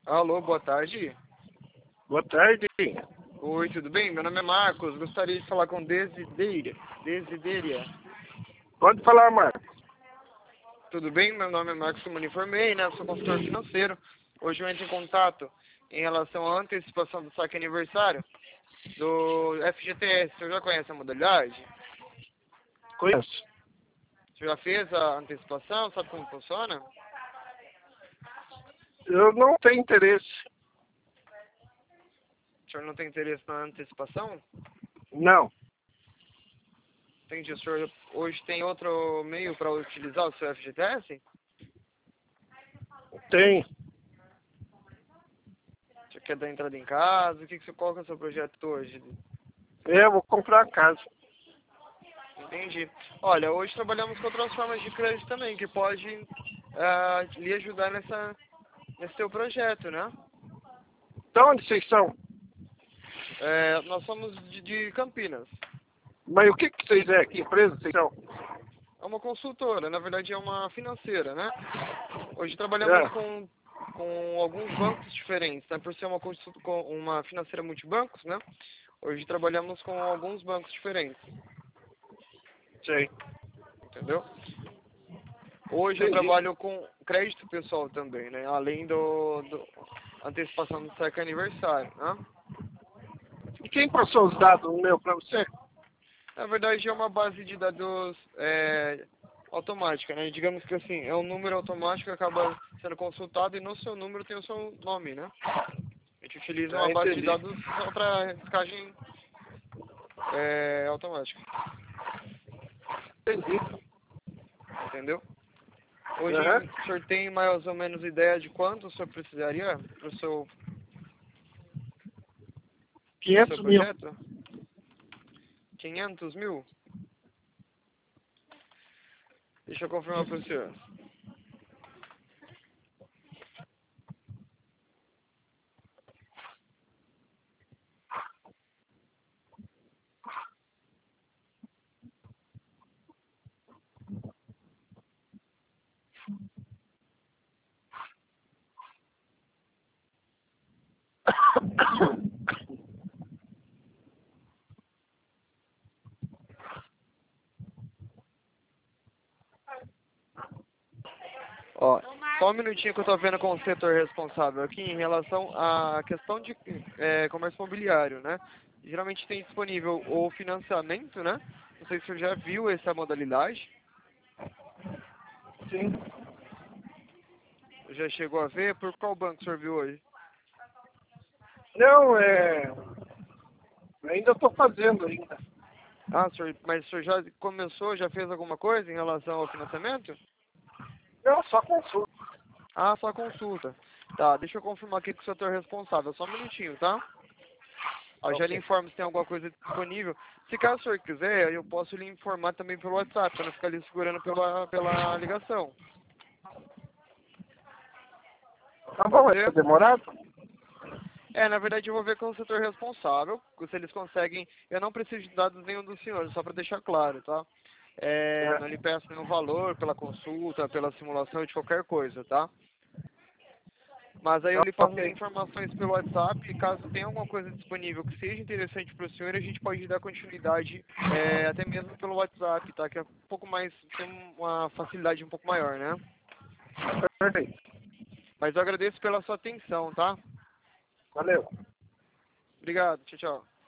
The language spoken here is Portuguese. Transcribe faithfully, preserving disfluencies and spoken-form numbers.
Alô, boa tarde. Boa tarde. Oi, tudo bem? Meu nome é Marcos. Gostaria de falar com Desideria. Desideria. Pode falar, Marcos. Tudo bem? Meu nome é Marcos, como me informei, né? Eu sou consultor financeiro. Hoje eu entro em contato em relação à antecipação do saque aniversário do F G T S. Você já conhece a modalidade? Conheço. Você já fez a antecipação? Sabe como funciona? Eu não tenho interesse. O senhor não tem interesse na antecipação? Não. Entendi. O senhor hoje tem outro meio para utilizar o seu F G T S? Tenho. Você quer dar entrada em casa? O que que você, qual que é o seu projeto hoje? É, eu vou comprar a casa. Entendi. Olha, hoje trabalhamos com outras formas de crédito também, que pode ah, lhe ajudar nessa, nesse seu projeto, né? De onde vocês são? É, nós somos de, de Campinas. Mas o que, que vocês é? Que empresa vocês são? É uma consultora, na verdade é uma financeira, né? Hoje trabalhamos É. com, com alguns bancos diferentes, né? Por ser uma, consul- com uma financeira multibancos, né? Hoje trabalhamos com alguns bancos diferentes, Sei. entendeu? Hoje eu Entendi. trabalho com crédito pessoal também, né? Além do, do antecipação do saque aniversário, né? E quem passou os dados meu pra você? Na verdade é uma base de dados é, automática, né? Digamos que assim, é um número automático que acaba sendo consultado e no seu número tem o seu nome, né? A gente utiliza Ah, uma base de entendi. dados só para riscagem é, automática, Entendi. entendeu? Hoje Aham. o senhor tem mais ou menos ideia de quanto o senhor precisaria para o seu, pro seu quinhentos mil. projeto? quinhentos mil? Deixa eu confirmar para o senhor. Ó, só um minutinho que eu tô vendo com o setor responsável aqui em relação à questão de é, comércio imobiliário, né? Geralmente tem disponível o financiamento, né? Não sei se você já viu essa modalidade. Sim. Já chegou a ver? Por qual banco o senhor viu hoje? Não, é... Ainda estou fazendo ainda. Ah, senhor, mas o senhor já começou, já fez alguma coisa em relação ao financiamento? Não, só consulta. Ah, só consulta. Tá, deixa eu confirmar aqui com o setor responsável. Só um minutinho, tá? Ó, já lhe Ok. informo se tem alguma coisa disponível. Se caso o senhor quiser, eu posso lhe informar também pelo WhatsApp, para não ficar lhe segurando pela, pela ligação. Tá bom, Pode é ser? demorado? É, na verdade eu vou ver com o setor responsável, se eles conseguem. Eu não preciso de dados nenhum dos senhores, só para deixar claro, tá? É, não lhe É. peço nenhum valor pela consulta, pela simulação de qualquer coisa, tá? Mas aí eu lhe passo as Ok. informações pelo WhatsApp e caso tenha alguma coisa disponível que seja interessante para o senhor, a gente pode dar continuidade é, até mesmo pelo WhatsApp, tá? Que é um pouco mais, tem uma facilidade um pouco maior, né? Perfeito. Mas eu agradeço pela sua atenção, tá? Valeu. Obrigado, tchau, tchau.